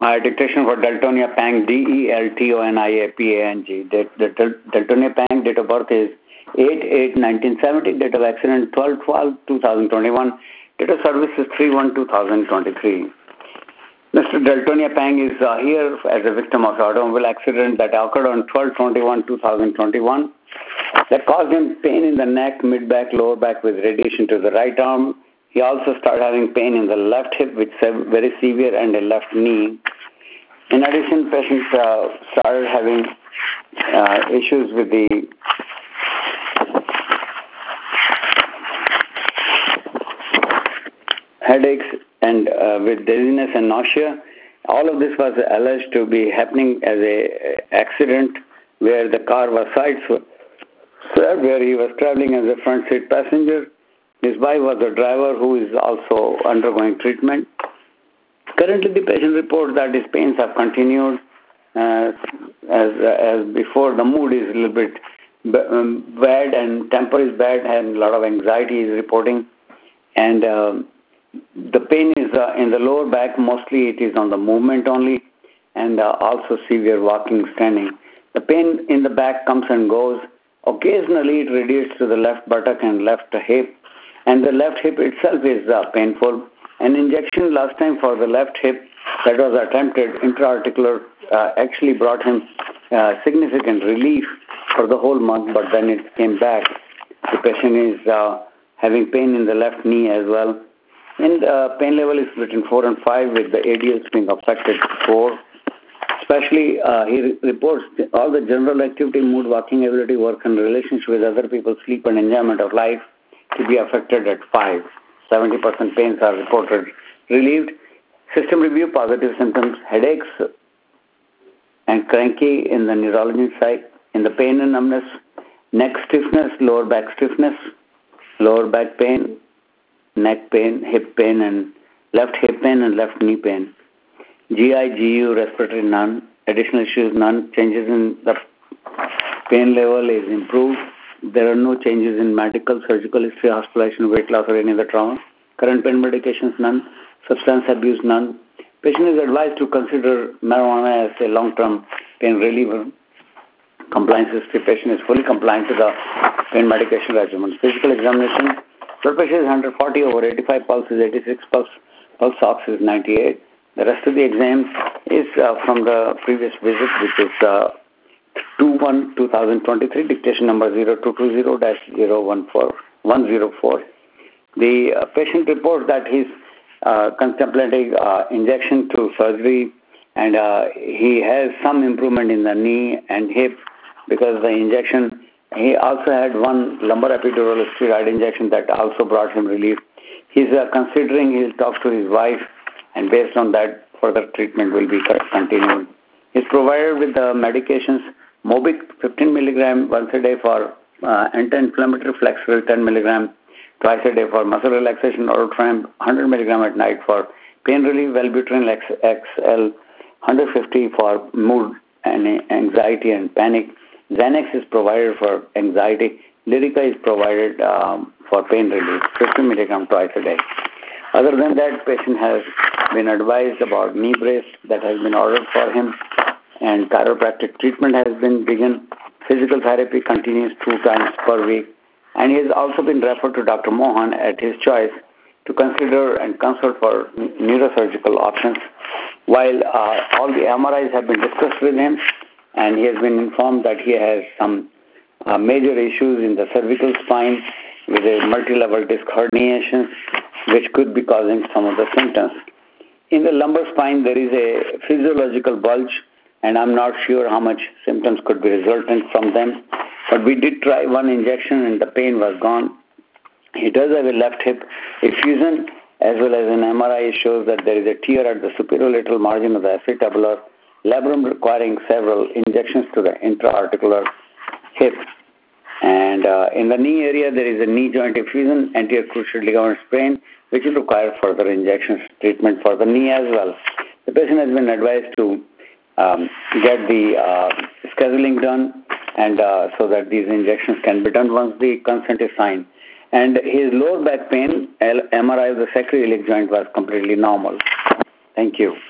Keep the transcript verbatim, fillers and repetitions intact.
Uh, dictation for Daltonia Pang, D E L T O N I A P A N G. The, the Daltonia Pang date of birth is eight eight nineteen seventy, date of accident twelve twelve two thousand twenty-one, date of service is three one two thousand twenty-three. Mister Daltonia Pang is uh, here as a victim of automobile accident that occurred on twelve twenty-one two thousand twenty-one that caused him pain in the neck, mid-back, lower back with radiation to the right arm. He also started having pain in the left hip, which is very severe, and the left knee. In addition, patient uh, started having uh, issues with the headaches and uh, with dizziness and nausea. All of this was alleged to be happening as a accident where the car was sideswept, where he was traveling as a front seat passenger. His wife was a driver who is also undergoing treatment. Currently, the patient reports that his pains have continued uh, as, as before. The mood is a little bit bad and temper is bad and a lot of anxiety is reporting. And uh, the pain is uh, in the lower back. Mostly it is on the movement only, and uh, also severe walking, standing. The pain in the back comes and goes. Occasionally it radiates to the left buttock and left hip. And the left hip itself is uh, painful. An injection last time for the left hip that was attempted, intra-articular, uh, actually brought him uh, significant relief for the whole month, but then it came back. The patient is uh, having pain in the left knee as well. And uh, pain level is between four and five, with the A D Ls being affected four. Especially, uh, he re- reports all the general activity, mood, walking ability, work, and relationship with other people, sleep, and enjoyment of life to be affected at five. seventy percent pains are reported relieved. System review, positive symptoms, headaches and cranky in the neurology side, in the pain and numbness, neck stiffness, lower back stiffness, lower back pain, neck pain, hip pain, and left hip pain and left knee pain. G I, G U, respiratory, none. Additional issues, none. Changes in the pain level is improved. There are no changes in medical, surgical history, hospitalization, weight loss, or any other trauma. Current pain medications, none. Substance abuse, none. Patient is advised to consider marijuana as a long-term pain reliever. Compliance history, patient is fully compliant to the pain medication regimen. Physical examination, blood pressure is one hundred forty over eighty-five, pulse is eighty-six, pulse, pulse ox is ninety-eight. The rest of the exam is uh, from the previous visit, which is uh, two one two thousand twenty-three, dictation number zero two two zero dash zero one four one zero four. The uh, patient reports that he's uh, contemplating uh, injection to surgery, and uh, he has some improvement in the knee and hip because of the injection. He also had one lumbar epidural steroid injection that also brought him relief. He's uh, considering he'll talk to his wife, and based on that, further treatment will be continued. He's provided with the medications Mobic fifteen milligram once a day for uh, anti-inflammatory, Flexeril ten milligram twice a day for muscle relaxation, Orotram one hundred milligram at night for pain relief, Wellbutrin X L one hundred fifty for mood and anxiety and panic. Xanax is provided for anxiety. Lyrica is provided um, for pain relief, fifty milligram twice a day. Other than that, patient has been advised about knee brace that has been ordered for him, and chiropractic treatment has been begun. Physical therapy continues two times per week, and he has also been referred to Doctor Mohan at his choice to consider and consult for neurosurgical options. While uh, all the M R Is have been discussed with him, and he has been informed that he has some uh, major issues in the cervical spine with a multi-level disc herniation, which could be causing some of the symptoms. In the lumbar spine, there is a physiological bulge, and I'm not sure how much symptoms could be resultant from them. But we did try one injection, and the pain was gone. He does have a left hip effusion, as well as an M R I shows that there is a tear at the superolateral margin of the acetabular labrum, requiring several injections to the intra-articular hip. And uh, in the knee area, there is a knee joint effusion, anterior cruciate ligament sprain, which will require further injections treatment for the knee as well. The patient has been advised to um, get the uh, scheduling done, and uh, so that these injections can be done once the consent is signed. And his lower back pain, M R I of the sacroiliac joint was completely normal. Thank you.